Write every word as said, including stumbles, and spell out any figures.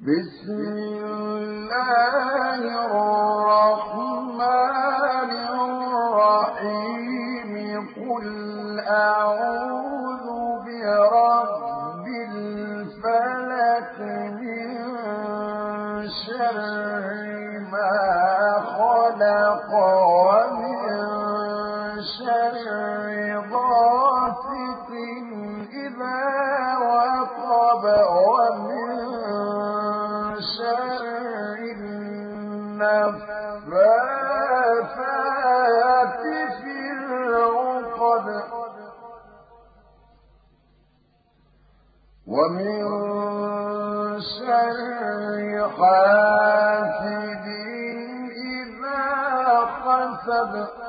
بسم الله الرحمن الرحيم قل أعوذ برب الفلق من شر ما خلق ومن شر غاسق إذا وقب ومن شر النفاثات في العقد ومن شر حاسد إذا حسد